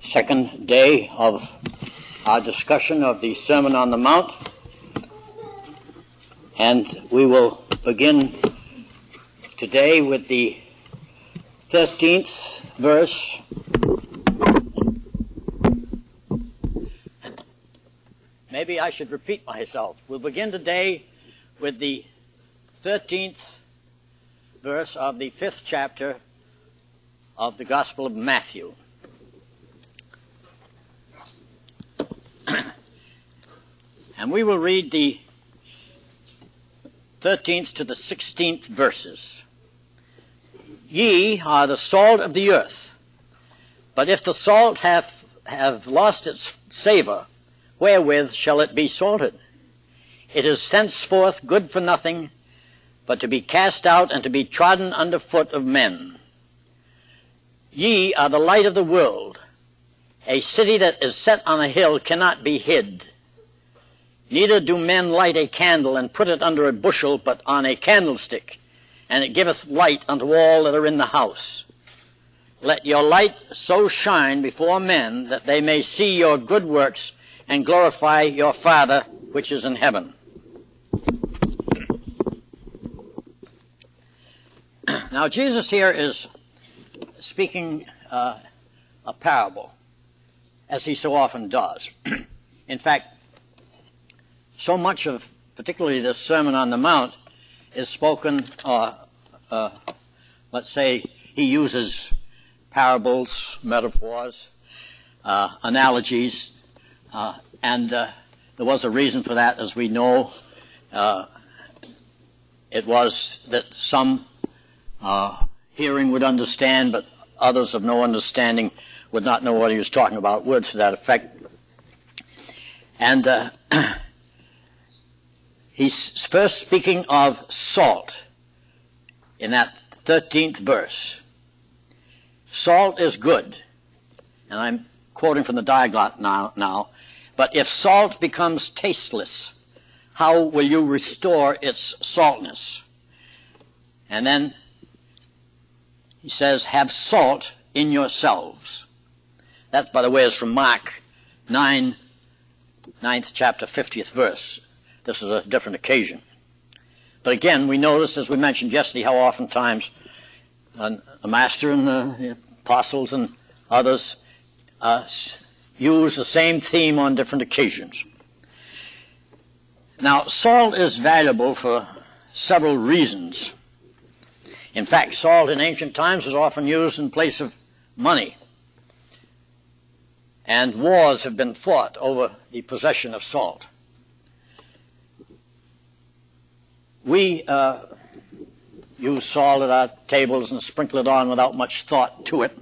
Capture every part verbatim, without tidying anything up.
second day of our discussion of the Sermon on the Mount, and we will begin today with the thirteenth verse. Maybe I should repeat myself. We'll begin today with the thirteenth verse of the fifth chapter of the Gospel of Matthew. And we will read the thirteenth to the sixteenth verses. Ye are the salt of the earth, but if the salt have, have lost its savour, wherewith shall it be salted? It is thenceforth good for nothing, but to be cast out and to be trodden under foot of men. Ye are the light of the world. A city that is set on a hill cannot be hid. Neither do men light a candle and put it under a bushel, but on a candlestick, and it giveth light unto all that are in the house. Let your light so shine before men that they may see your good works and glorify your Father which is in heaven. Now, Jesus here is speaking uh, a parable, as he so often does. In fact, so much of, particularly this Sermon on the Mount, is spoken, uh, uh, let's say, he uses parables, metaphors, uh, analogies, uh, and uh, there was a reason for that, as we know. Uh, it was that some uh, hearing would understand, but others of no understanding would not know what he was talking about, words to that effect. And uh, he's first speaking of salt in that thirteenth verse. Salt is good, and I'm quoting from the Diaglott now, now, but if salt becomes tasteless, how will you restore its saltness? And then he says, have salt in yourselves. That, by the way, is from Mark nine, ninth chapter, fiftieth verse. This is a different occasion. But again, we notice, as we mentioned yesterday, how oftentimes uh, the Master and the apostles and others uh, use the same theme on different occasions. Now, salt is valuable for several reasons. In fact, salt in ancient times was often used in place of money. And wars have been fought over the possession of salt. We uh, use salt at our tables and sprinkle it on without much thought to it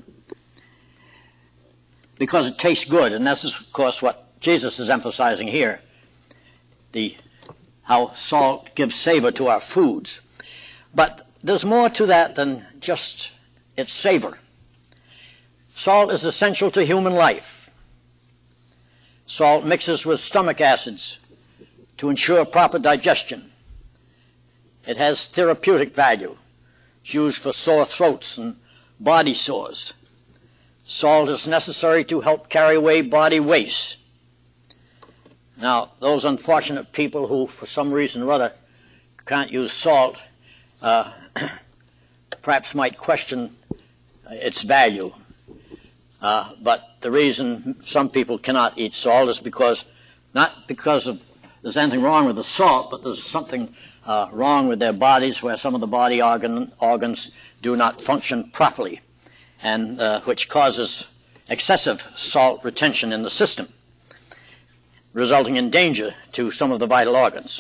because it tastes good, and this is, of course, what Jesus is emphasizing here, the how salt gives savor to our foods. But there's more to that than just its savor. Salt is essential to human life. Salt mixes with stomach acids to ensure proper digestion. It has therapeutic value. It's used for sore throats and body sores. Salt is necessary to help carry away body waste. Now, those unfortunate people who, for some reason or other, can't use salt, uh, perhaps might question its value. Uh, but the reason some people cannot eat salt is because, not because of there's anything wrong with the salt, but there's something uh, wrong with their bodies where some of the body organ, organs do not function properly, and uh, which causes excessive salt retention in the system, resulting in danger to some of the vital organs.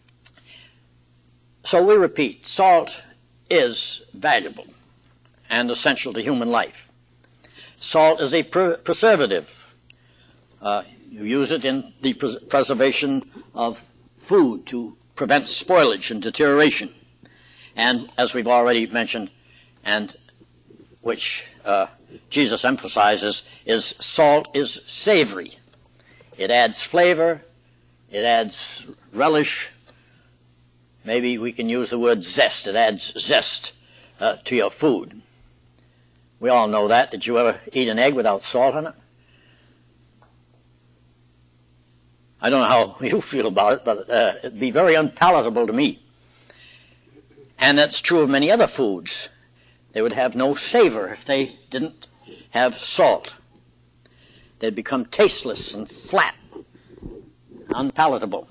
So we repeat, salt is valuable and essential to human life. Salt is a pre- preservative. Uh, you use it in the pres- preservation of food to prevent spoilage and deterioration. And as we've already mentioned, and which uh, Jesus emphasizes, is salt is savory. It adds flavor, it adds relish. Maybe we can use the word zest. It adds zest uh, to your food. We all know that. Did you ever eat an egg without salt in it? I don't know how you feel about it, but uh, it'd be very unpalatable to me. And that's true of many other foods. They would have no savor if they didn't have salt. They'd become tasteless and flat, unpalatable.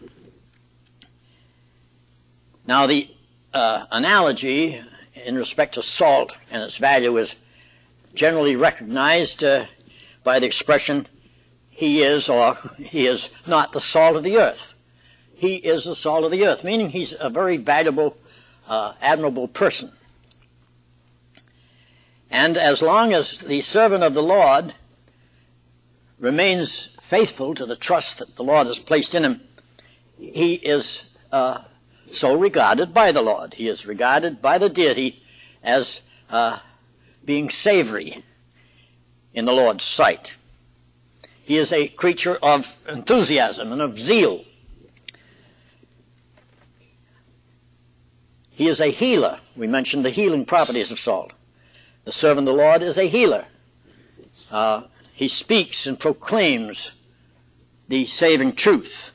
Now, the uh, analogy in respect to salt and its value is generally recognized uh, by the expression, he is or he is not the salt of the earth. He is the salt of the earth, meaning he's a very valuable, uh, admirable person. And as long as the servant of the Lord remains faithful to the trust that the Lord has placed in him, he is uh, so regarded by the Lord. He is regarded by the deity as uh, being savory in the Lord's sight. He is a creature of enthusiasm and of zeal. He is a healer. We mentioned the healing properties of salt. The servant of the Lord is a healer. Uh, he speaks and proclaims the saving truth.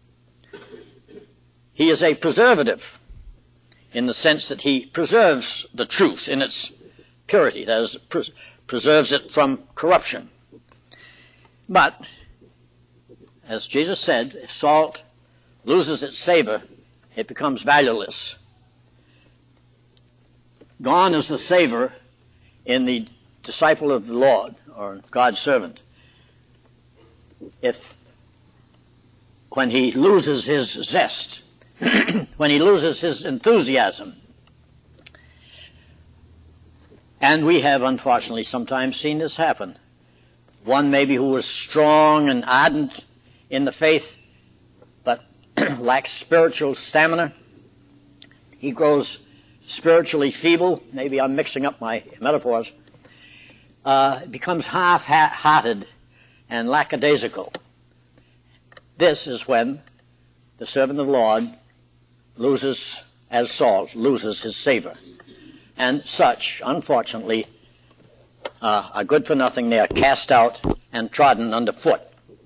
He is a preservative in the sense that he preserves the truth in its purity, that is, pres- preserves it from corruption. But, as Jesus said, if salt loses its savor, it becomes valueless. Gone is the savor in the disciple of the Lord, or God's servant, if when he loses his zest, when he loses his enthusiasm. And we have, unfortunately, sometimes seen this happen. One maybe who was strong and ardent in the faith, but lacks spiritual stamina. He grows spiritually feeble. Maybe I'm mixing up my metaphors. Uh, becomes half-hearted and lackadaisical. This is when the servant of the Lord loses, as salt, loses his savor. And such, unfortunately, uh, are good for nothing. They are cast out and trodden underfoot.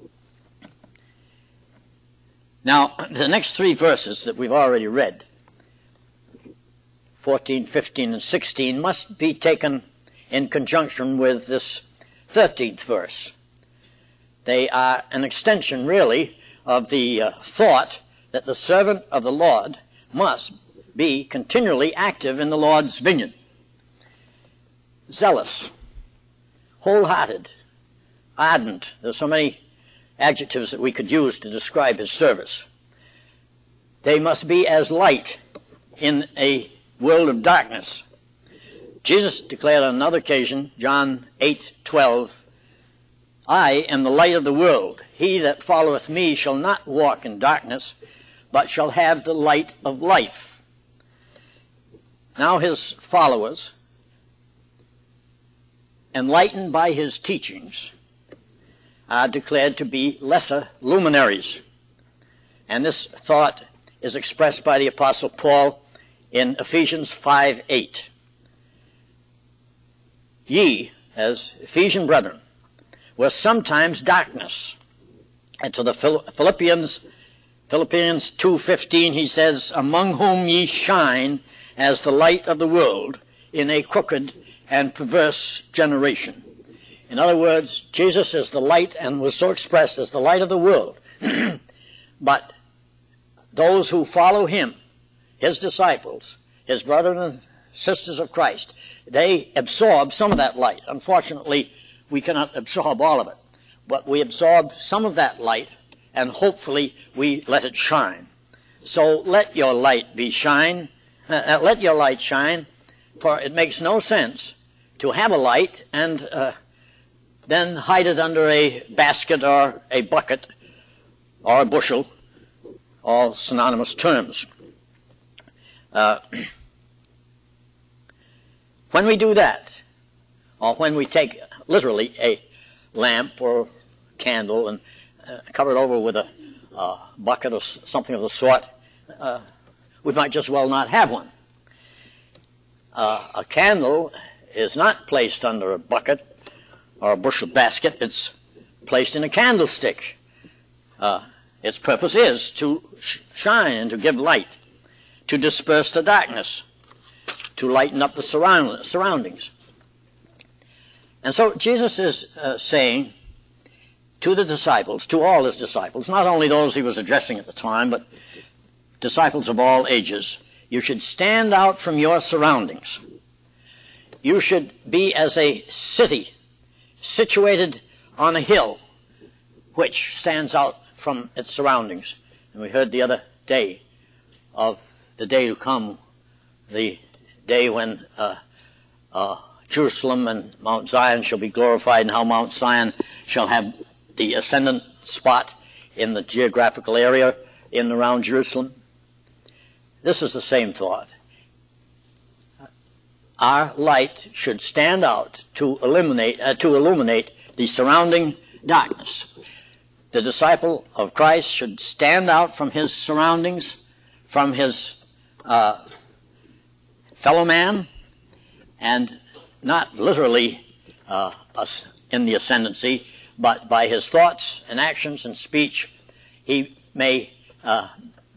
Now, the next three verses that we've already read, fourteen, fifteen, and sixteen, must be taken in conjunction with this thirteenth verse. They are an extension, really, of the uh, thought that the servant of the Lord must be continually active in the Lord's vineyard. Zealous, wholehearted, ardent. There's so many adjectives that we could use to describe his service. They must be as light in a world of darkness. Jesus declared on another occasion, John eight twelve, I am the light of the world. He that followeth me shall not walk in darkness, but shall have the light of life. Now his followers, enlightened by his teachings, are declared to be lesser luminaries. And this thought is expressed by the Apostle Paul in Ephesians five eight. Ye, as Ephesian brethren, were sometimes darkness. And to the Philippians, Philippians two fifteen, he says, among whom ye shine as the light of the world in a crooked and perverse generation. In other words, Jesus is the light and was so expressed as the light of the world. But those who follow him, his disciples, his brothers and sisters of Christ, they absorb some of that light. Unfortunately, we cannot absorb all of it. But we absorb some of that light, and hopefully we let it shine. So let your light be shine. Uh, let your light shine, for it makes no sense to have a light and uh, then hide it under a basket or a bucket or a bushel, all synonymous terms. Uh, when we do that, or when we take literally a lamp or candle and uh, cover it over with a uh, bucket or s- something of the sort, uh, we might just well not have one. Uh, a candle is not placed under a bucket or a bushel basket. It's placed in a candlestick. Uh, Its purpose is to sh- shine and to give light, to disperse the darkness, to lighten up the surround- surroundings. And so Jesus is uh, saying to the disciples, to all his disciples, not only those he was addressing at the time, but disciples of all ages, you should stand out from your surroundings. You should be as a city situated on a hill which stands out from its surroundings. And we heard the other day of the day to come, the day when uh, uh, Jerusalem and Mount Zion shall be glorified, and how Mount Zion shall have the ascendant spot in the geographical area in and around Jerusalem. This is the same thought. Our light should stand out to illuminate, uh, to illuminate the surrounding darkness. The disciple of Christ should stand out from his surroundings, from his uh, fellow man, and not literally uh, us in the ascendancy, but by his thoughts and actions and speech, he may uh,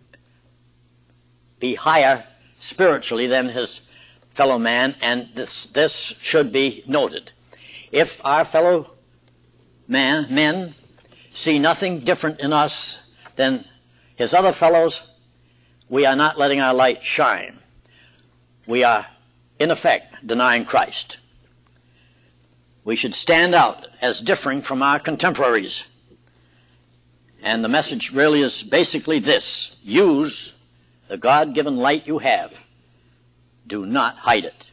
be higher spiritually than his fellow man, and this this should be noted. If our fellow man men see nothing different in us than his other fellows, we are not letting our light shine. We are, in effect, denying Christ. We should stand out as differing from our contemporaries. And the message really is basically this: use the God-given light you have. Do not hide it.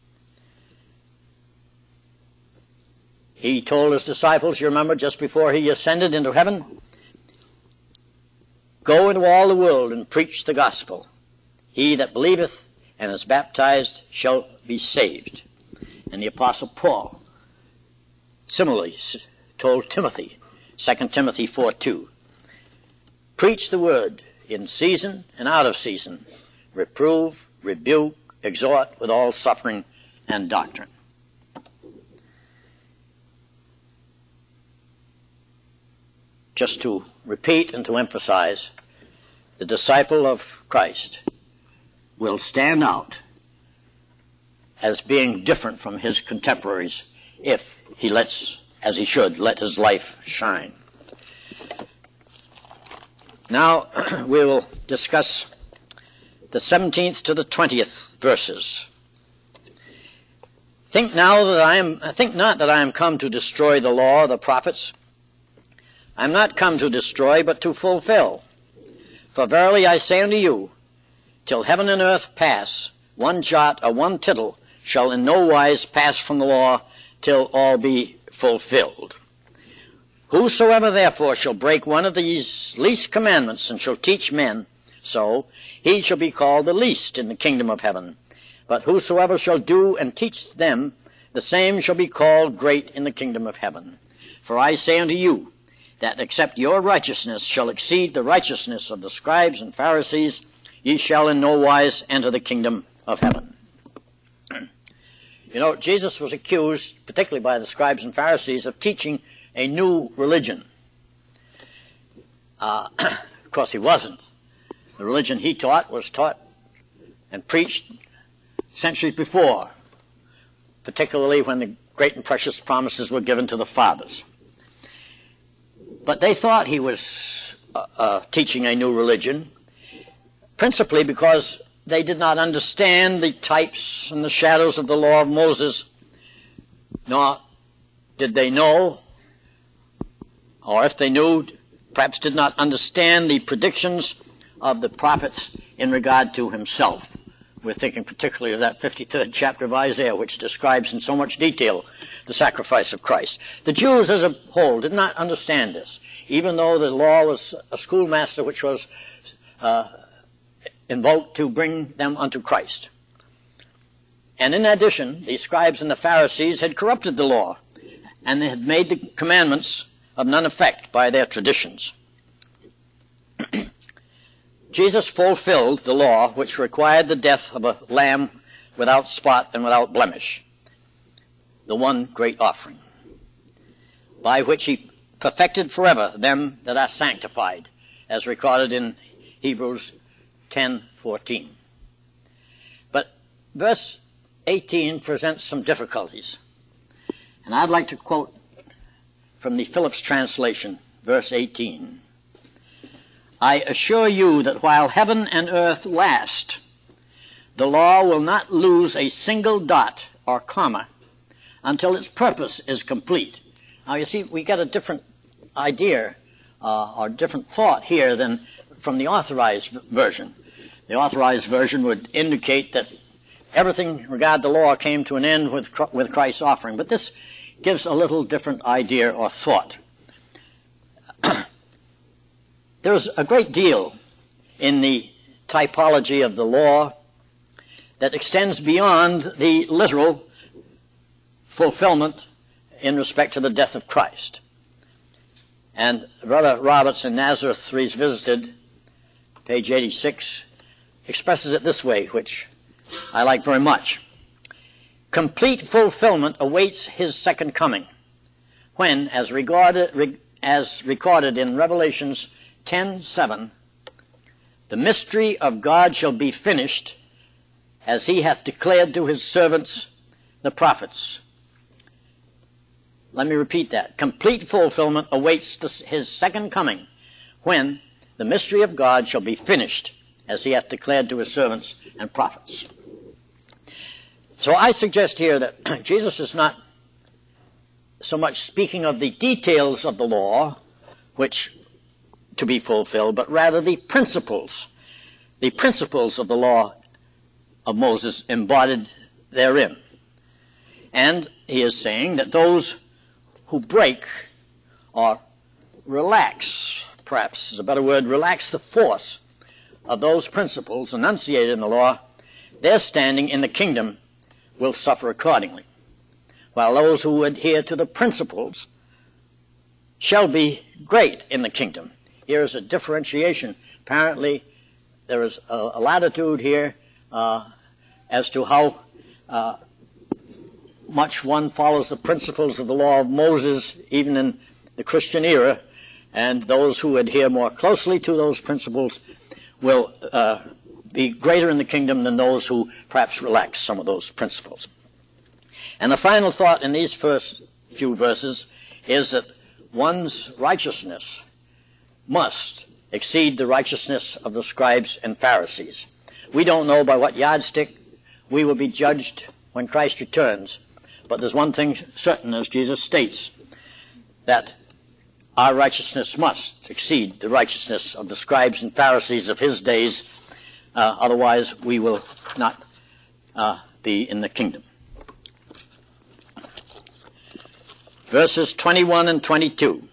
He told his disciples, you remember, just before he ascended into heaven, go into all the world and preach the gospel. He that believeth and is baptized shall be saved. And the Apostle Paul similarly told Timothy, Second Timothy four two, preach the word in season and out of season, reprove, rebuke, exhort with all suffering and doctrine. Just to repeat and to emphasize, the disciple of Christ will stand out as being different from his contemporaries if he lets, as he should, let his life shine. Now we will discuss the seventeenth to the twentieth verses. Think now that I am, think not that I am come to destroy the law of the prophets. I am not come to destroy, but to fulfill. For verily I say unto you, till heaven and earth pass, one jot or one tittle shall in no wise pass from the law, till all be fulfilled. Whosoever therefore shall break one of these least commandments, and shall teach men so, he shall be called the least in the kingdom of heaven. But whosoever shall do and teach them, the same shall be called great in the kingdom of heaven. For I say unto you, that except your righteousness shall exceed the righteousness of the scribes and Pharisees, ye shall in no wise enter the kingdom of heaven. You know, Jesus was accused, particularly by the scribes and Pharisees, of teaching a new religion. Uh, of course, he wasn't. The religion he taught was taught and preached centuries before, particularly when the great and precious promises were given to the fathers. But they thought he was uh, uh, teaching a new religion, principally because they did not understand the types and the shadows of the law of Moses, nor did they know, or if they knew, perhaps did not understand the predictions of the prophets in regard to himself. We're thinking particularly of that fifty-third chapter of Isaiah, which describes in so much detail the sacrifice of Christ. The Jews as a whole did not understand this, even though the law was a schoolmaster which was uh, invoked to bring them unto Christ. And in addition, the scribes and the Pharisees had corrupted the law, and they had made the commandments of none effect by their traditions. Jesus fulfilled the law which required the death of a lamb without spot and without blemish, the one great offering, by which he perfected forever them that are sanctified. as recorded in Hebrews ten fourteen. But verse eighteen presents some difficulties. And I'd like to quote from the Phillips translation, verse eighteen. I assure you that while heaven and earth last, the law will not lose a single dot or comma until its purpose is complete. Now, you see, we get a different idea uh, or different thought here than from the authorized version. The authorized version would indicate that everything regarding the law came to an end with, with Christ's offering. But this gives a little different idea or thought. There's a great deal in the typology of the law that extends beyond the literal fulfillment in respect to the death of Christ. And Brother Roberts in Nazareth Revisited, page eighty-six, expresses it this way, which I like very much. Complete fulfillment awaits his second coming, when, as regarded, as recorded in Revelations ten seven, the mystery of God shall be finished, as he hath declared to his servants, the prophets. Let me repeat that. Complete fulfillment awaits the, his second coming, when the mystery of God shall be finished, as he hath declared to his servants and prophets. So I suggest here that Jesus is not so much speaking of the details of the law, which to be fulfilled, but rather the principles, the principles of the law of Moses embodied therein. And he is saying that those who break or relax, perhaps is a better word, relax the force of those principles enunciated in the law, their standing in the kingdom will suffer accordingly, while those who adhere to the principles shall be great in the kingdom. Here is a differentiation. Apparently, there is a, a latitude here uh, as to how uh, much one follows the principles of the law of Moses, even in the Christian era, and those who adhere more closely to those principles will uh, be greater in the kingdom than those who perhaps relax some of those principles. And the final thought in these first few verses is that one's righteousness must exceed the righteousness of the scribes and Pharisees. We don't know by what yardstick we will be judged when Christ returns, but there's one thing certain, as Jesus states, that our righteousness must exceed the righteousness of the scribes and Pharisees of his days, uh, otherwise we will not uh, be in the kingdom. Verses twenty-one and twenty-two.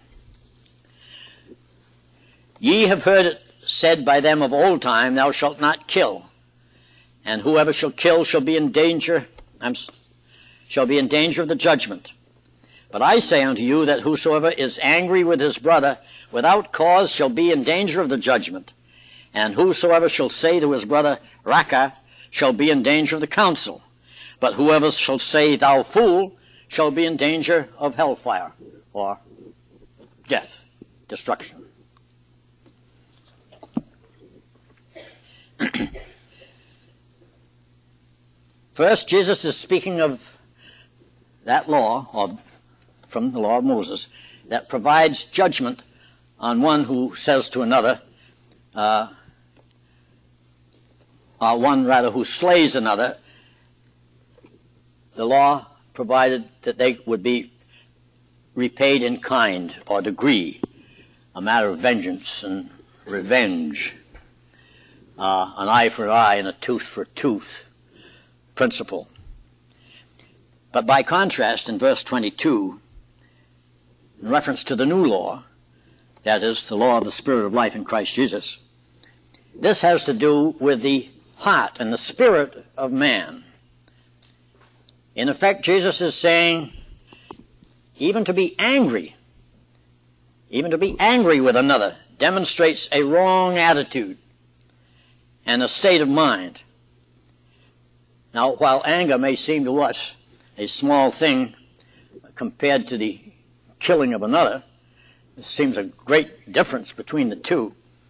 Ye have heard it said by them of old time, thou shalt not kill, and whoever shall kill shall be in danger, I'm, shall be in danger of the judgment. But I say unto you that whosoever is angry with his brother without cause shall be in danger of the judgment. And whosoever shall say to his brother, Raca, shall be in danger of the council. But whoever shall say, thou fool, shall be in danger of hellfire, or death, destruction. First, Jesus is speaking of that law, or from the law of Moses, that provides judgment on one who says to another, uh, or one rather who slays another. The law provided that they would be repaid in kind or degree, a matter of vengeance and revenge, uh, an eye for an eye and a tooth for a tooth principle. But by contrast, in verse twenty-two, in reference to the new law, that is, the law of the Spirit of life in Christ Jesus, this has to do with the heart and the spirit of man. In effect, Jesus is saying, even to be angry, even to be angry with another, demonstrates a wrong attitude and a state of mind. Now, while anger may seem to us a small thing compared to the killing of another, it seems a great difference between the two.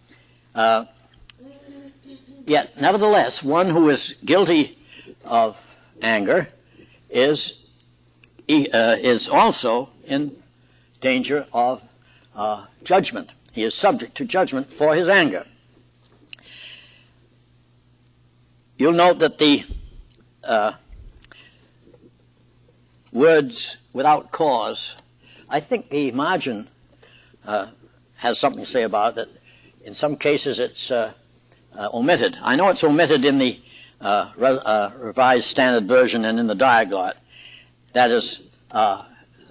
Uh, yet, nevertheless, one who is guilty of anger is, uh, is also in danger of uh, judgment. He is subject to judgment for his anger. You'll note that the uh, words without cause, I think the margin uh, has something to say about it. In some cases it's uh, uh, omitted. I know it's omitted in the uh, re uh, Revised Standard Version and in the Diaglott. That is, uh,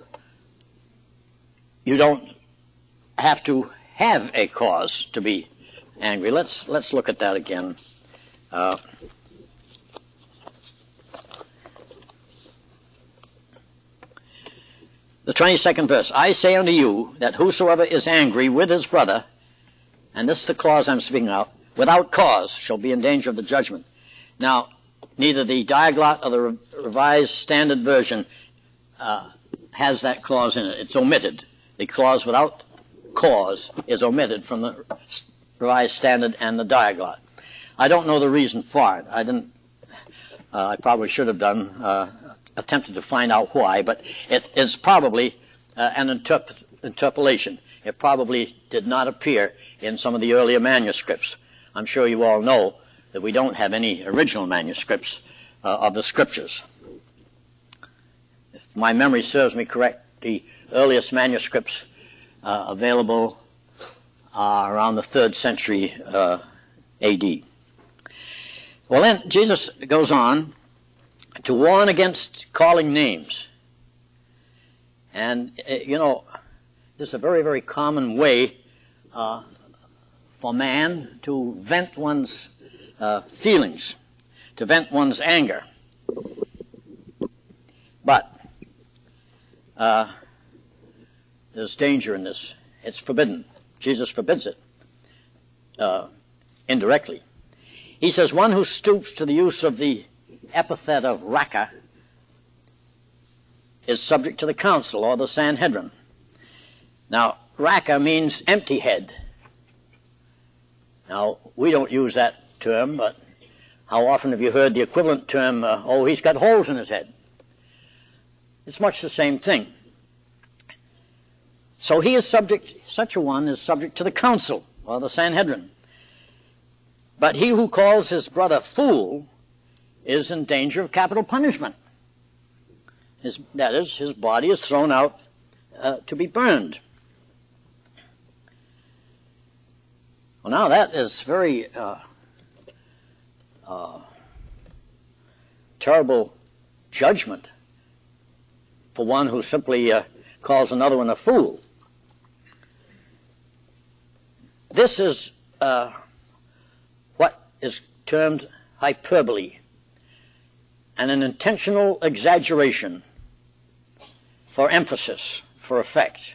you don't have to have a cause to be angry. Let's, let's look at that again. Uh, The twenty-second verse, I say unto you that whosoever is angry with his brother, and this is the clause I'm speaking out, without cause shall be in danger of the judgment. Now, neither the Diaglott or the Revised Standard Version uh, has that clause in it. It's omitted. The clause without cause is omitted from the Revised Standard and the Diaglott. I don't know the reason for it. I didn't, uh, I probably should have done, uh, attempted to find out why, but it is probably uh, an interp interpolation. It probably did not appear in some of the earlier manuscripts. I'm sure you all know that we don't have any original manuscripts uh, of the Scriptures. If my memory serves me correct, the earliest manuscripts uh, available are around the third century uh, A D. Well, then Jesus goes on to warn against calling names. And, uh, you know, this is a very, very common way uh, for man to vent one's uh, feelings, to vent one's anger. But uh, there's danger in this. It's forbidden. Jesus forbids it uh, indirectly. He says, one who stoops to the use of the epithet of Raca is subject to the council or the Sanhedrin. Now, Raca means empty head. Now, we don't use that term, but how often have you heard the equivalent term, uh, oh, he's got holes in his head? It's much the same thing. So he is subject, such a one is subject to the council or the Sanhedrin. But he who calls his brother fool is in danger of capital punishment. His, that is, his body is thrown out uh, to be burned. Well, now that is very uh, uh, terrible judgment for one who simply uh, calls another one a fool. This is uh, what is termed hyperbole, and an intentional exaggeration for emphasis, for effect.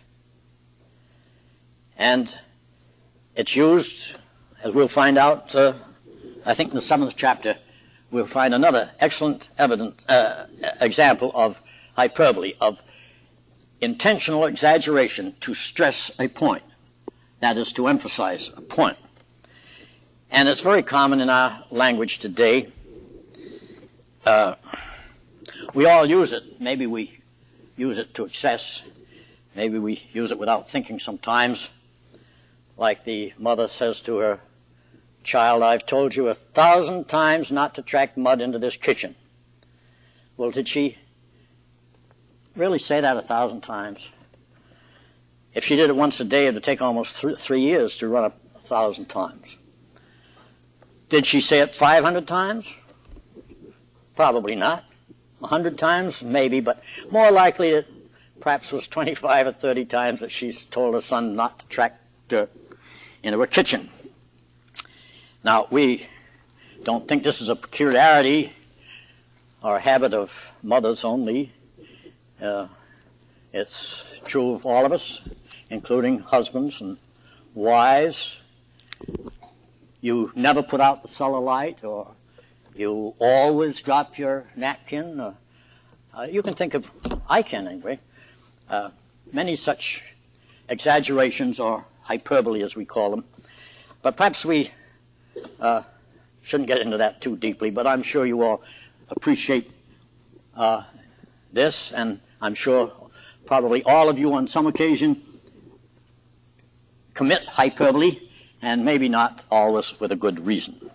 And it's used, as we'll find out, uh, I think in the seventh chapter, we'll find another excellent evidence, uh, example of hyperbole, of intentional exaggeration to stress a point, that is, to emphasize a point. And it's very common in our language today. Uh, we all use it. Maybe we use it to excess. Maybe we use it without thinking sometimes. Like the mother says to her child, I've told you a thousand times not to track mud into this kitchen. Well, did she really say that a thousand times? If she did it once a day, it would take almost th three years to run a thousand times. Did she say it five hundred times? Probably not. A hundred times? Maybe, but more likely it perhaps was twenty-five or thirty times that she's told her son not to track dirt into a kitchen. Now, we don't think this is a peculiarity or a habit of mothers only. Uh, it's true of all of us, including husbands and wives. You never put out the cellar light, or you always drop your napkin. Or, uh, you can think of, I can anyway, uh, many such exaggerations or hyperbole as we call them. But perhaps we uh, shouldn't get into that too deeply, but I'm sure you all appreciate uh, this, and I'm sure probably all of you on some occasion commit hyperbole, and maybe not always with a good reason.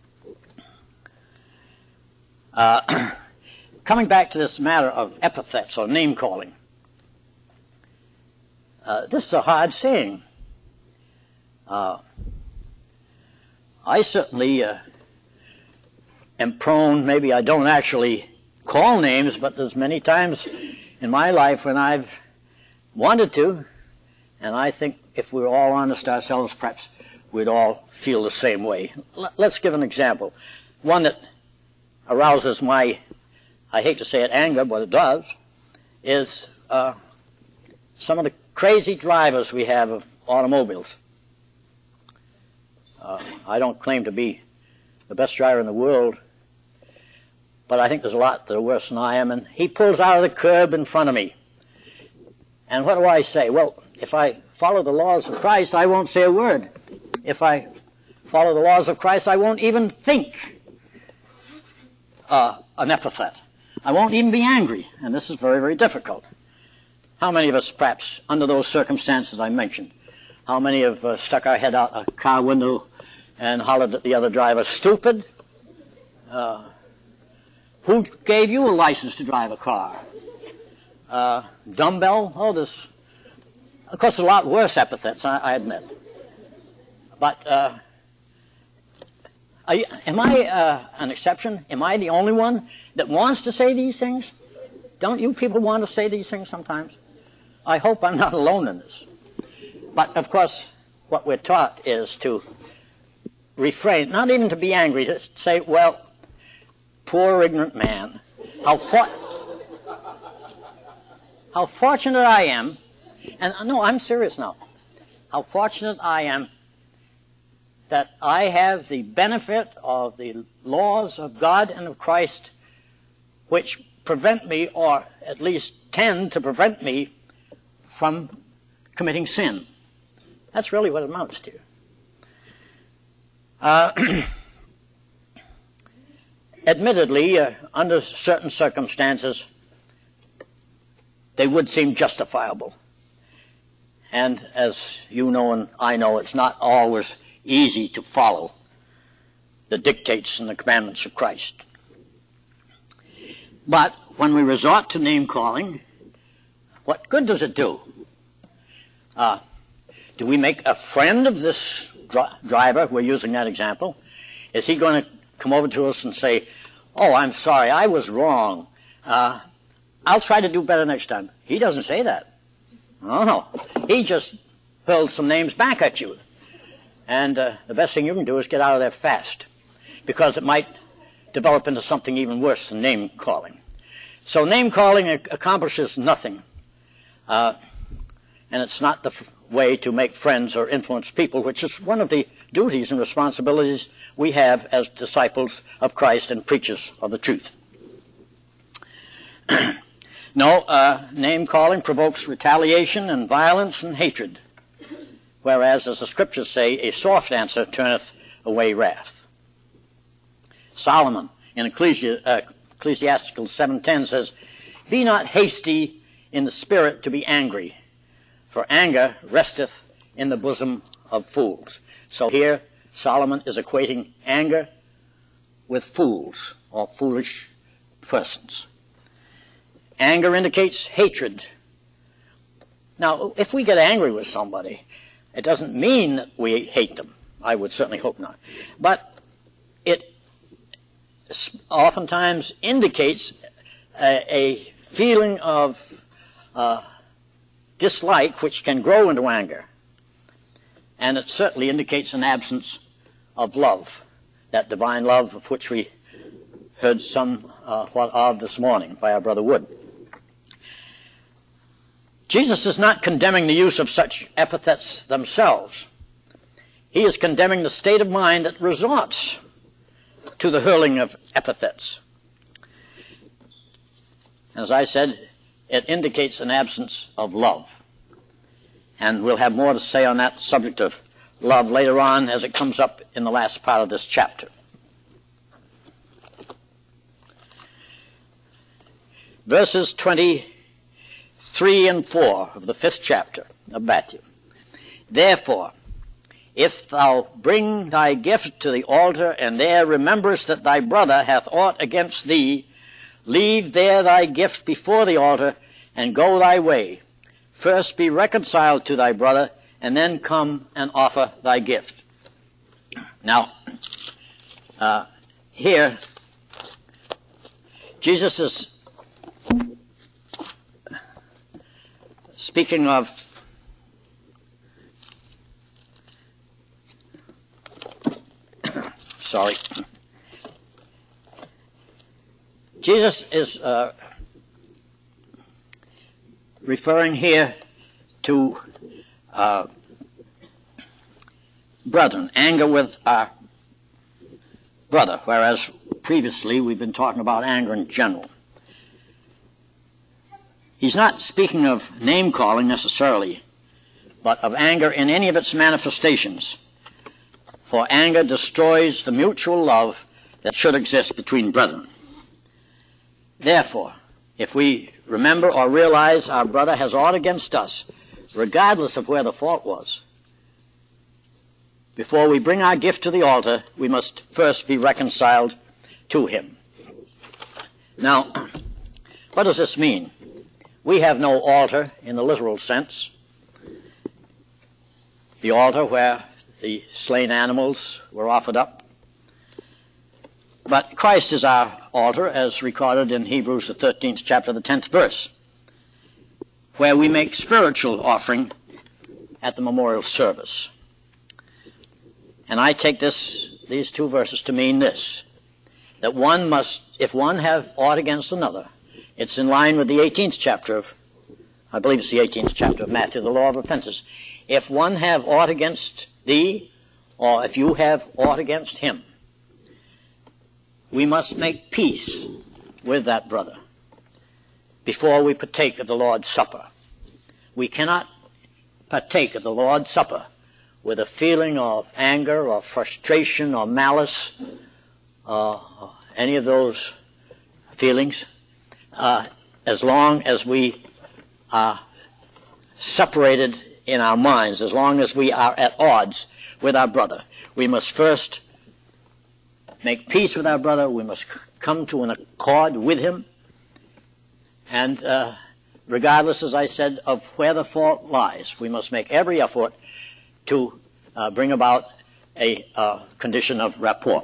Uh, coming back to this matter of epithets or name-calling, uh, this is a hard saying. Uh, I certainly uh, am prone, maybe I don't actually call names, but there's many times in my life when I've wanted to, and I think if we were all honest ourselves, perhaps we'd all feel the same way. L- let's give an example. One that arouses my, I hate to say it, anger, but it does, is uh, some of the crazy drivers we have of automobiles. Uh, I don't claim to be the best driver in the world, but I think there's a lot that are worse than I am, and he pulls out of the curb in front of me. And what do I say? Well, if I follow the laws of Christ, I won't say a word. If I follow the laws of Christ, I won't even think uh, an epithet. I won't even be angry, and this is very, very difficult. How many of us, perhaps, under those circumstances I mentioned, how many have uh, stuck our head out a car window and hollered at the other driver, stupid? Uh, who gave you a license to drive a car? Uh, dumbbell? Oh, there's, of course, a lot worse epithets, I, I admit. But uh, are you, am I uh, an exception? Am I the only one that wants to say these things? Don't you people want to say these things sometimes? I hope I'm not alone in this. But, of course, what we're taught is to refrain, not even to be angry, to say, well, poor ignorant man, how, for- how fortunate I am, and no, I'm serious now, how fortunate I am that I have the benefit of the laws of God and of Christ which prevent me, or at least tend to prevent me, from committing sin. That's really what it amounts to. Uh, admittedly, uh, under certain circumstances, they would seem justifiable. And as you know and I know, it's not always easy to follow the dictates and the commandments of Christ. But when we resort to name-calling, what good does it do? Uh, do we make a friend of this dri- driver? We're using that example. Is he going to come over to us and say, oh, I'm sorry, I was wrong. Uh, I'll try to do better next time. He doesn't say that. Oh, no. He just hurls some names back at you. And uh, the best thing you can do is get out of there fast, because it might develop into something even worse than name-calling. So name-calling ac- accomplishes nothing. Uh, and it's not the f- way to make friends or influence people, which is one of the duties and responsibilities we have as disciples of Christ and preachers of the truth. No, uh, name-calling provokes retaliation and violence and hatred, whereas, as the scriptures say, a soft answer turneth away wrath. Solomon in Ecclesi- uh, Ecclesiasticals seven ten says, be not hasty in the spirit to be angry, for anger resteth in the bosom of fools. So here Solomon is equating anger with fools or foolish persons. Anger indicates hatred. Now, if we get angry with somebody, it doesn't mean that we hate them. I would certainly hope not. But it oftentimes indicates a, a feeling of uh, dislike which can grow into anger. And it certainly indicates an absence of love, that divine love of which we heard some uh, of this morning by our brother Wood. Jesus is not condemning the use of such epithets themselves. He is condemning the state of mind that resorts to the hurling of epithets. As I said, it indicates an absence of love. And we'll have more to say on that subject of love later on as it comes up in the last part of this chapter. Verses twenty-three and four of the fifth chapter of Matthew. Therefore, if thou bring thy gift to the altar, and there rememberest that thy brother hath aught against thee, leave there thy gift before the altar, and go thy way. First be reconciled to thy brother, and then come and offer thy gift. Now, uh, here, Jesus is speaking of sorry. Jesus is uh, referring here to uh, brethren, anger with our brother, whereas previously we've been talking about anger in general. He's not speaking of name-calling necessarily, but of anger in any of its manifestations. For anger destroys the mutual love that should exist between brethren. Therefore, if we remember or realize our brother has aught against us, regardless of where the fault was, before we bring our gift to the altar, we must first be reconciled to him. Now, what does this mean? We have no altar in the literal sense. The altar where the slain animals were offered up. But Christ is our altar, as recorded in Hebrews, the thirteenth chapter, the tenth verse, where we make spiritual offering at the memorial service. And I take this, these two verses to mean this, that one must, if one have aught against another, it's in line with the eighteenth chapter of, I believe it's the eighteenth chapter of Matthew, the law of offenses. If one have aught against thee, or if you have aught against him, we must make peace with that brother before we partake of the Lord's Supper. We cannot partake of the Lord's Supper with a feeling of anger or frustration or malice, uh, any of those feelings, uh, as long as we are separated in our minds, as long as we are at odds with our brother. We must first make peace with our brother. We must come to an accord with him. And uh, regardless, as I said, of where the fault lies, we must make every effort to uh, bring about a uh, condition of rapport.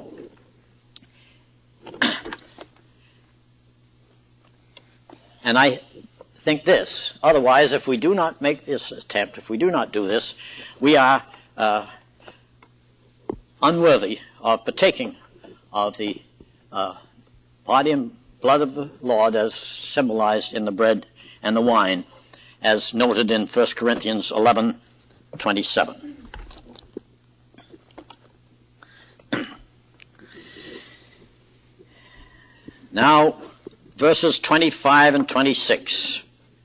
And I think this, otherwise, if we do not make this attempt, if we do not do this, we are uh, unworthy of partaking of the uh, body and blood of the Lord as symbolized in the bread and the wine, as noted in First Corinthians eleven twenty-seven. Now, verses twenty-five and twenty-six.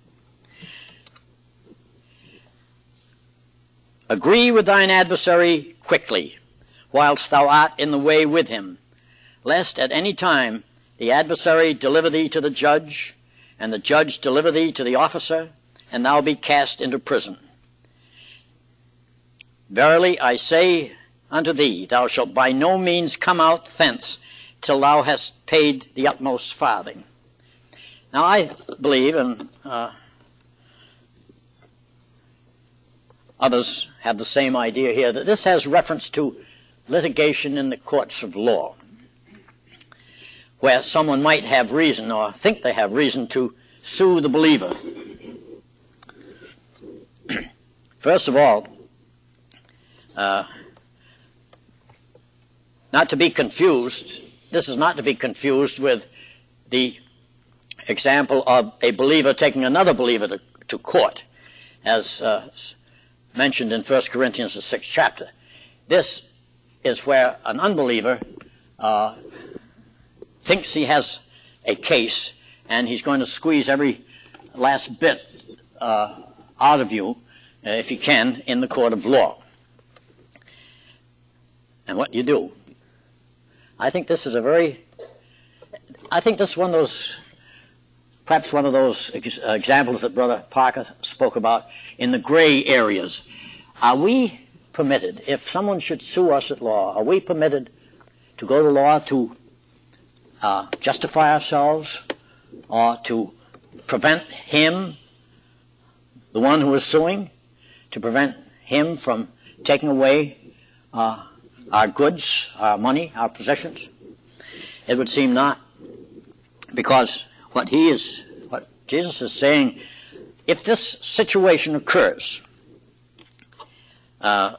Agree with thine adversary quickly, whilst thou art in the way with him, lest at any time the adversary deliver thee to the judge, and the judge deliver thee to the officer, and thou be cast into prison. Verily I say unto thee, thou shalt by no means come out thence till thou hast paid the utmost farthing. Now I believe, and uh, others have the same idea here, that this has reference to litigation in the courts of law, where someone might have reason or think they have reason to sue the believer. First of all, uh, not to be confused, this is not to be confused with the example of a believer taking another believer to, to court, as uh, mentioned in First Corinthians, the sixth chapter. This is where an unbeliever uh, thinks he has a case, and he's going to squeeze every last bit uh, out of you, uh, if he can, in the court of law. and what you do. I think this is a very, I think this is one of those, perhaps one of those ex examples that Brother Parker spoke about in the gray areas. Are we permitted, if someone should sue us at law, are we permitted to go to law to uh, justify ourselves or to prevent him, the one who is suing, to prevent him from taking away uh, our goods, our money, our possessions? It would seem not, because what he is, what Jesus is saying, if this situation occurs, uh,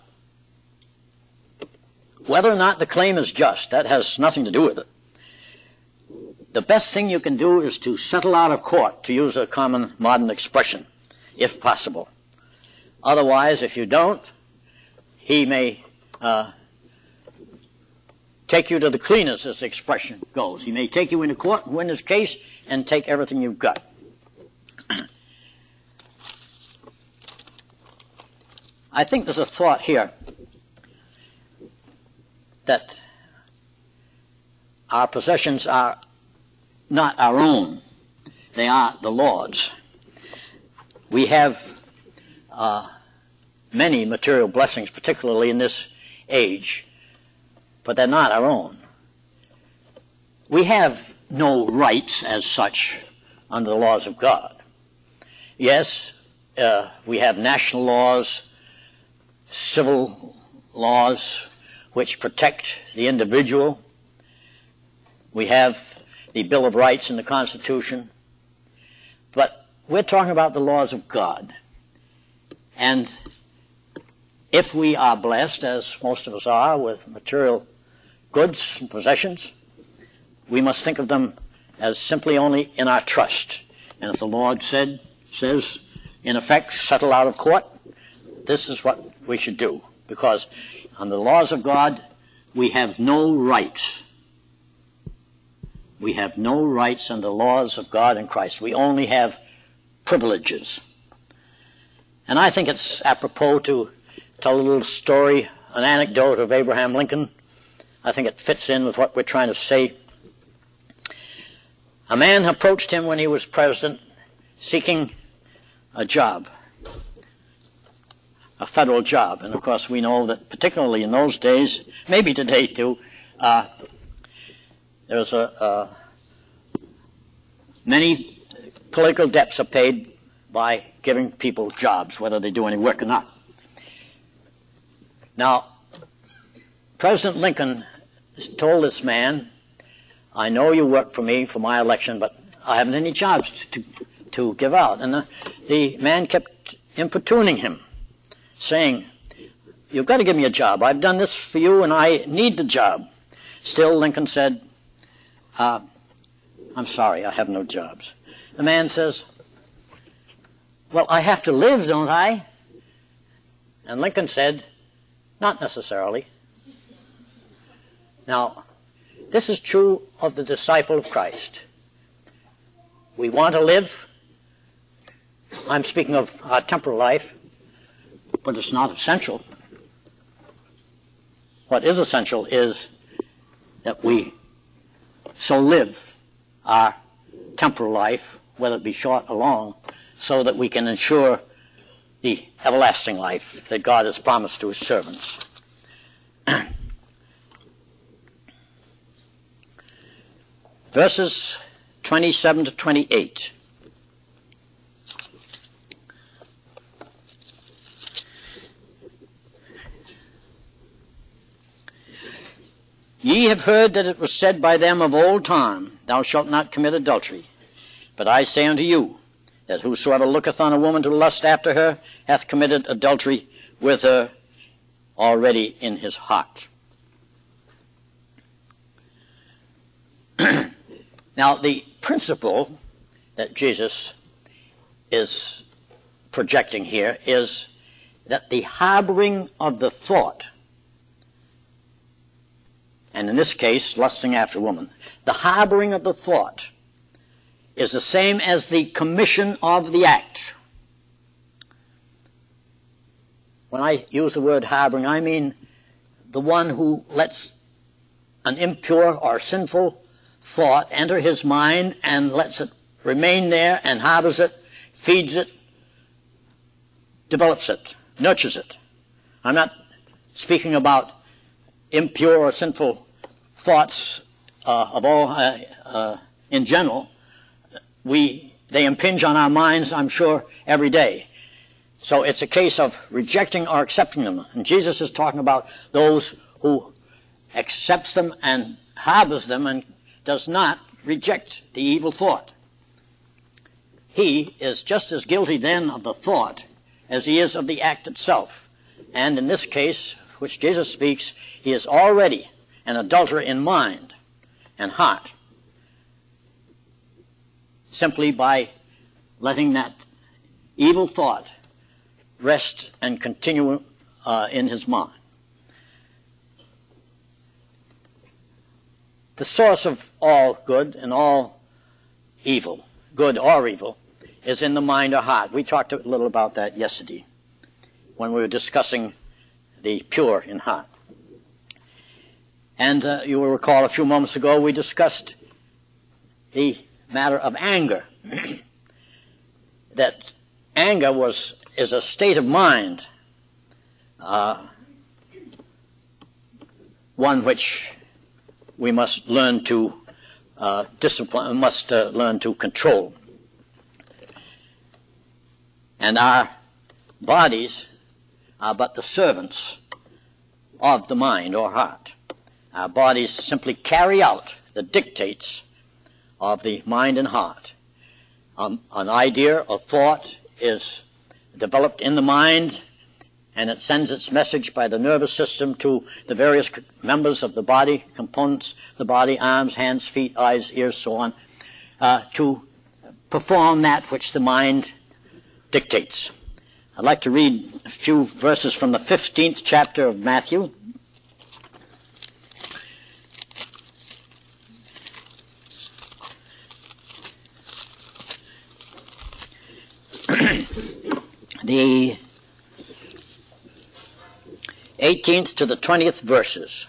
whether or not the claim is just, that has nothing to do with it. The best thing you can do is to settle out of court, to use a common modern expression, if possible. Otherwise, if you don't, he may uh, take you to the cleaners, as the expression goes. He may take you into court, win his case, and take everything you've got. I think there's a thought here that our possessions are not our own. They are the Lord's. We have uh, many material blessings, particularly in this age, but they're not our own. We have no rights as such under the laws of God. Yes, uh, we have national laws, civil laws which protect the individual. We have the Bill of Rights in the Constitution. But we're talking about the laws of God. And if we are blessed, as most of us are, with material goods and possessions, we must think of them as simply only in our trust. And if the Lord said, says, in effect, settle out of court, this is what we should do. Because under the laws of God, we have no rights. We have no rights under the laws of God in Christ. We only have privileges. And I think it's apropos to tell a little story, an anecdote of Abraham Lincoln. I think it fits in with what we're trying to say. A man approached him when he was president seeking a job, a federal job. And of course we know that particularly in those days, maybe today too, uh, there's a, uh, many political debts are paid by giving people jobs, whether they do any work or not. Now, President Lincoln told this man, I know you work for me for my election, but I haven't any jobs to, to give out. And the, the man kept importuning him, saying, you've got to give me a job. I've done this for you and I need the job. Still, Lincoln said, uh, I'm sorry, I have no jobs. The man says, well, I have to live, don't I? And Lincoln said, not necessarily. Now, this is true of the disciple of Christ. We want to live. I'm speaking of our temporal life, but it's not essential. What is essential is that we so live our temporal life, whether it be short or long, so that we can ensure the everlasting life that God has promised to his servants. Verses twenty-seven to twenty-eight. Ye have heard that it was said by them of old time, thou shalt not commit adultery. But I say unto you, that whosoever looketh on a woman to lust after her hath committed adultery with her already in his heart. Now, the principle that Jesus is projecting here is that the harboring of the thought, and in this case, lusting after a woman, the harboring of the thought is the same as the commission of the act. When I use the word harboring, I mean the one who lets an impure or sinful thought enter his mind and lets it remain there and harbors it, feeds it, develops it, nurtures it. I'm not speaking about impure or sinful thoughts uh, of all uh, uh, in general. We they impinge on our minds, I'm sure, every day. So it's a case of rejecting or accepting them. And Jesus is talking about those who accepts them and harbors them and does not reject the evil thought. He is just as guilty then of the thought as he is of the act itself. And in this case, which Jesus speaks, he is already an adulterer in mind and heart, simply by letting that evil thought rest and continue uh, in his mind. The source of all good and all evil, good or evil, is in the mind or heart. We talked a little about that yesterday when we were discussing the pure in heart. And uh, you will recall a few moments ago we discussed the matter of anger. That anger was is a state of mind, uh, one which we must learn to uh, discipline, must uh, learn to control. And our bodies are but the servants of the mind or heart. Our bodies simply carry out the dictates of the mind and heart. Um, an idea or thought is developed in the mind, and it sends its message by the nervous system to the various members of the body, components, the body, arms, hands, feet, eyes, ears, so on, uh, to perform that which the mind dictates. I'd like to read a few verses from the fifteenth chapter of Matthew. The eighteenth to the twentieth verses.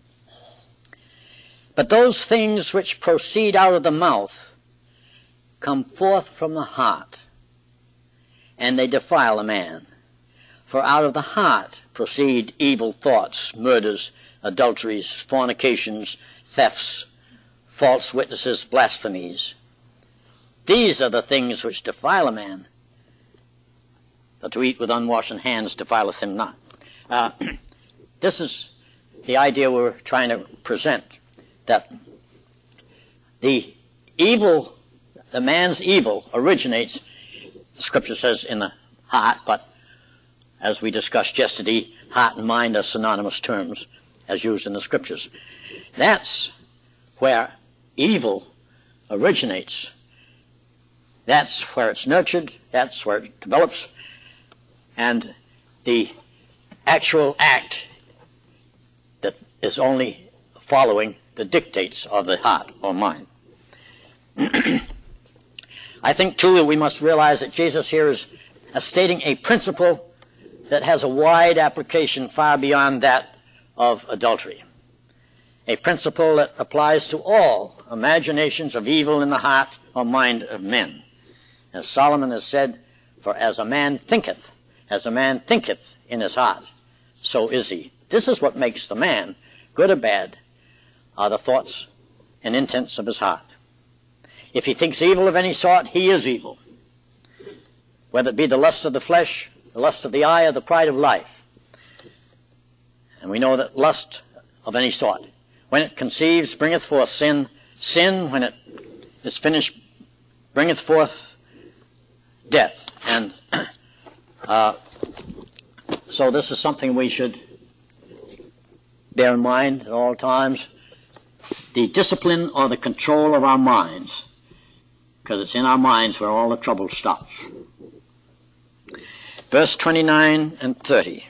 But those things which proceed out of the mouth come forth from the heart, and they defile a man. For out of the heart proceed evil thoughts, murders, adulteries, fornications, thefts, false witnesses, blasphemies. These are the things which defile a man. But to eat with unwashed hands defileth him not. Uh, this is the idea we're trying to present, that the evil, the man's evil originates, the scripture says, in the heart, but as we discussed yesterday, heart and mind are synonymous terms as used in the scriptures. That's where evil originates. That's where it's nurtured, that's where it develops, and the actual act that is only following the dictates of the heart or mind. I think, too, that we must realize that Jesus here is stating a principle that has a wide application far beyond that of adultery. A principle that applies to all imaginations of evil in the heart or mind of men. As Solomon has said, for as a man thinketh, as a man thinketh in his heart, so is he. This is what makes the man, good or bad, are the thoughts and intents of his heart. If he thinks evil of any sort, he is evil. Whether it be the lust of the flesh, the lust of the eye, or the pride of life. And we know that lust of any sort, when it conceives, bringeth forth sin. Sin, when it is finished, bringeth forth death. And uh, so this is something we should bear in mind at all times. The discipline or the control of our minds, because it's in our minds where all the trouble stops. Verse twenty-nine and thirty.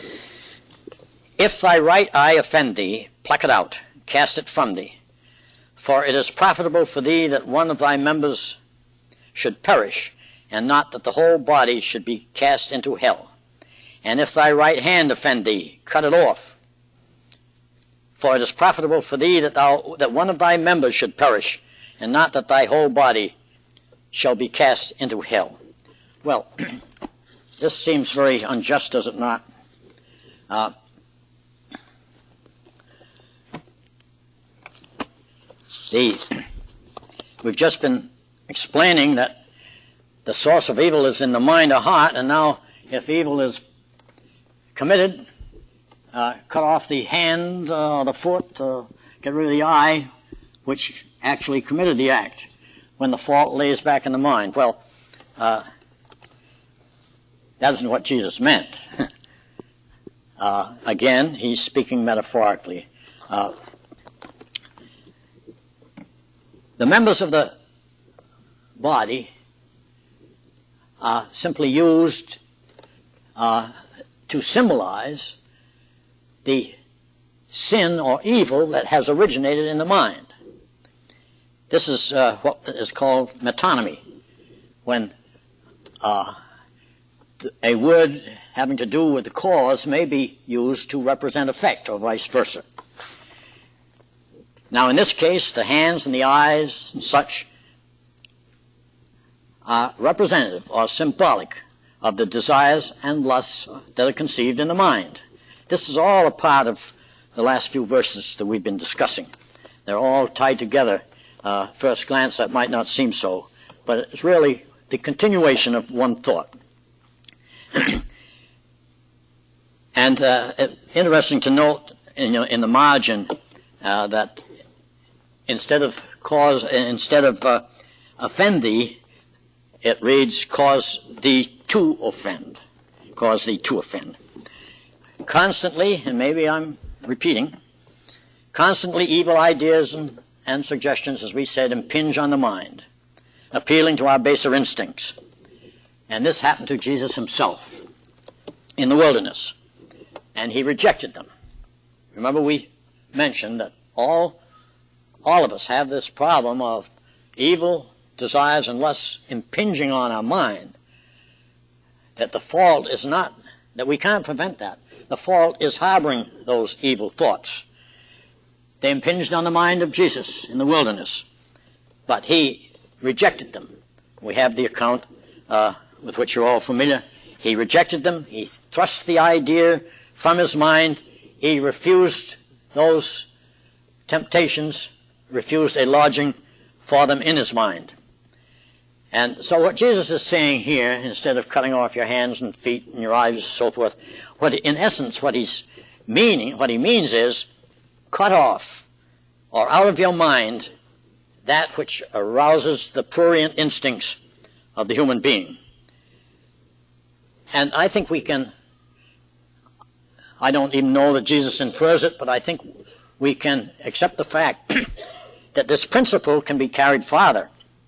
If thy right eye offend thee, pluck it out, cast it from thee. For it is profitable for thee that one of thy members should perish, and not that the whole body should be cast into hell. And if thy right hand offend thee, cut it off. For it is profitable for thee that thou that one of thy members should perish, and not that thy whole body shall be cast into hell. Well, this seems very unjust, does it not? Uh, the, we've just been explaining that the source of evil is in the mind or heart, and now if evil is committed, uh, cut off the hand, uh, the foot, uh, get rid of the eye, which actually committed the act, when the fault lays back in the mind. Well, uh, that isn't what Jesus meant. uh, again, he's speaking metaphorically. Uh, the members of the body are simply used uh, to symbolize the sin or evil that has originated in the mind. This is uh, what is called metonymy, when uh, a word having to do with the cause may be used to represent effect, or vice versa. Now, in this case, the hands and the eyes and such are representative or symbolic of the desires and lusts that are conceived in the mind. This is all a part of the last few verses that we've been discussing. They're all tied together. Uh, first glance, that might not seem so, but it's really the continuation of one thought. And uh, it, interesting to note in, in the margin uh, that instead of cause, instead of uh, offend thee, it reads cause thee to offend. Cause thee to offend. Constantly, and maybe I'm repeating, constantly evil ideas and, and suggestions, as we said, impinge on the mind, appealing to our baser instincts. And this happened to Jesus himself in the wilderness, and he rejected them. Remember, we mentioned that all, all of us have this problem of evil desires and lusts impinging on our mind, that the fault is not, that we can't prevent that. The fault is harboring those evil thoughts. They impinged on the mind of Jesus in the wilderness, but he rejected them. We have the account uh, with which you're all familiar. He rejected them. He thrust the idea from his mind. He refused those temptations, refused a lodging for them in his mind. And so what Jesus is saying here, instead of cutting off your hands and feet and your eyes and so forth, what in essence what he's meaning, what he means is, cut off or out of your mind that which arouses the prurient instincts of the human being. And I think we can, I don't even know that Jesus infers it, but I think we can accept the fact that this principle can be carried farther.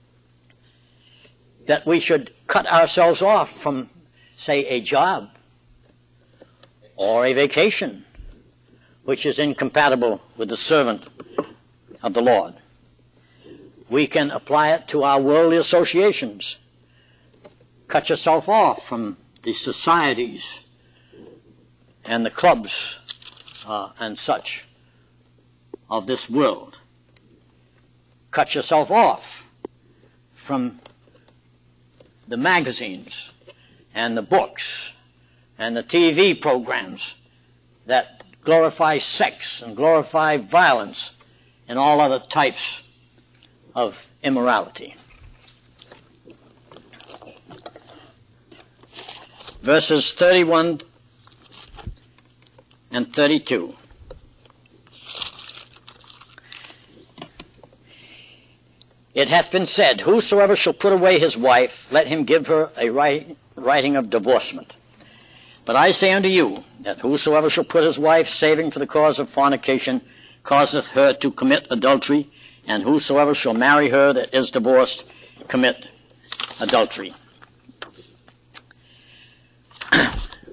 That we should cut ourselves off from, say, a job or a vacation, which is incompatible with the servant of the Lord. We can apply it to our worldly associations. Cut yourself off from the societies and the clubs uh, and such of this world. Cut yourself off from the magazines and the books and the T V programs that glorify sex and glorify violence and all other types of immorality. Verses thirty-one and thirty-two. It hath been said, whosoever shall put away his wife, let him give her a writing, writing of divorcement. But I say unto you, that whosoever shall put his wife, saving for the cause of fornication, causeth her to commit adultery, and whosoever shall marry her that is divorced, commit adultery.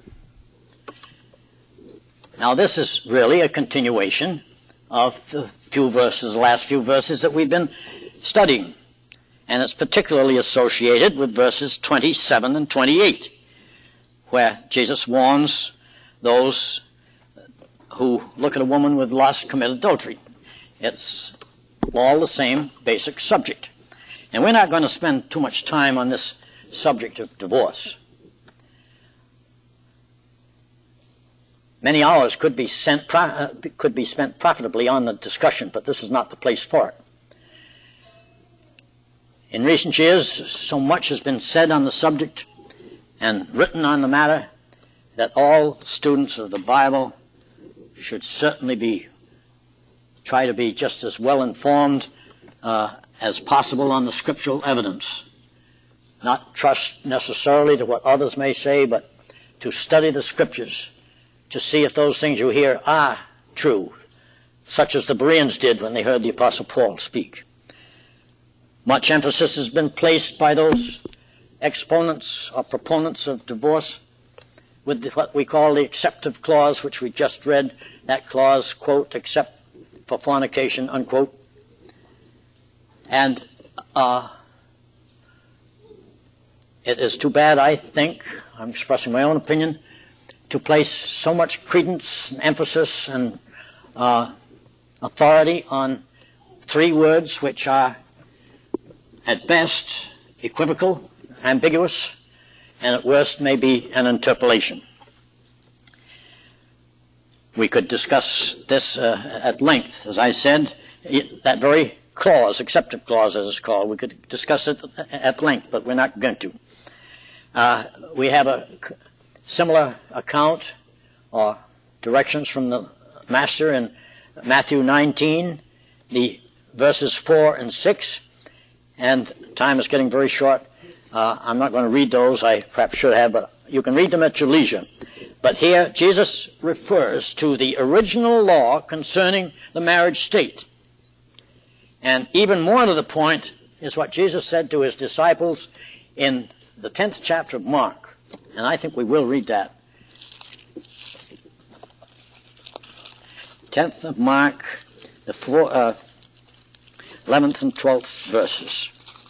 Now this is really a continuation of the few verses, the last few verses that we've been studying. And it's particularly associated with verses twenty-seven and twenty-eight, where Jesus warns those who look at a woman with lust commit adultery. It's all the same basic subject. And we're not going to spend too much time on this subject of divorce. Many hours could be, sent, uh, could be spent profitably on the discussion, but this is not the place for it. In recent years, so much has been said on the subject and written on the matter that all students of the Bible should certainly be try to be just as well informed uh, as possible on the scriptural evidence. Not trust necessarily to what others may say, but to study the scriptures to see if those things you hear are true, such as the Bereans did when they heard the Apostle Paul speak. Much emphasis has been placed by those exponents or proponents of divorce with what we call the acceptive clause, which we just read. That clause, quote, except for fornication, unquote. And uh, it is too bad, I think, I'm expressing my own opinion, to place so much credence and emphasis and uh, authority on three words which are at best equivocal, ambiguous, and at worst may be an interpolation. We could discuss this uh, at length. As I said, it, that very clause, acceptive clause as it's called, we could discuss it at length, but we're not going to. Uh, we have a similar account or directions from the Master in Matthew nineteen, the verses four and six, and time is getting very short. Uh, I'm not going to read those. I perhaps should have, but you can read them at your leisure. But here, Jesus refers to the original law concerning the marriage state. And even more to the point is what Jesus said to his disciples in the tenth chapter of Mark. And I think we will read that. tenth of Mark, the four, uh, eleventh and twelfth verses.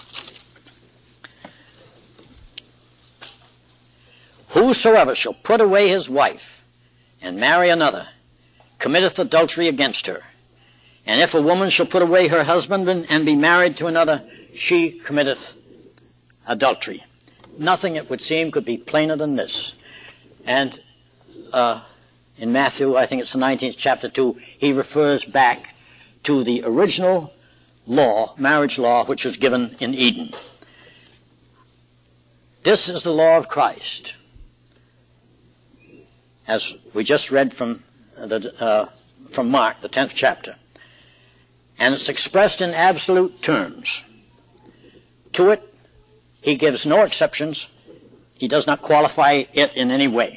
Whosoever shall put away his wife and marry another committeth adultery against her. And if a woman shall put away her husband and be married to another, she committeth adultery. Nothing, it would seem, could be plainer than this. And uh, in Matthew, I think it's the nineteenth chapter two, he refers back to the original law, marriage law, which was given in Eden. This is the law of Christ, as we just read from the uh, from Mark, the tenth chapter. And it's expressed in absolute terms. To it, he gives no exceptions. He does not qualify it in any way.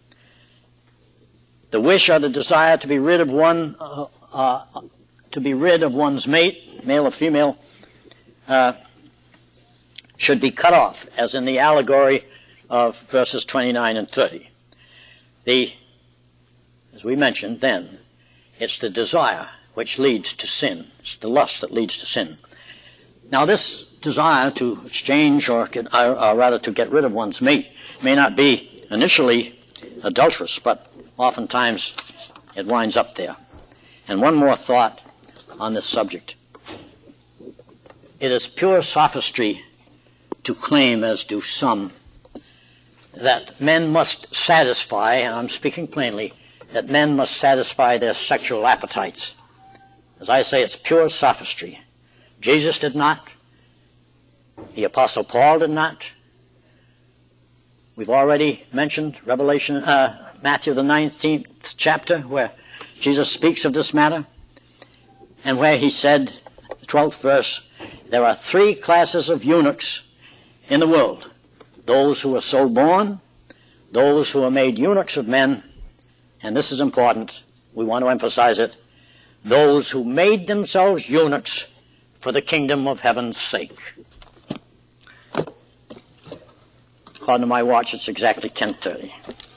The wish or the desire to be rid of one, uh, uh, to be rid of one's mate, male or female, uh, should be cut off, as in the allegory of verses twenty-nine and thirty. The, as we mentioned then, it's the desire which leads to sin. It's the lust that leads to sin. Now, this desire to exchange or, get, or, or rather to get rid of one's mate may not be initially adulterous, but oftentimes it winds up there. And one more thought on this subject. It is pure sophistry to claim, as do some, that men must satisfy, and I'm speaking plainly, that men must satisfy their sexual appetites. As I say, it's pure sophistry. Jesus did not. The Apostle Paul did not. We've already mentioned Revelation, uh, Matthew the nineteenth chapter, where Jesus speaks of this matter, and where he said, the twelfth verse, there are three classes of eunuchs in the world. Those who are so born, those who are made eunuchs of men, and this is important, we want to emphasize it, those who made themselves eunuchs for the kingdom of heaven's sake. According to my watch, it's exactly ten thirty.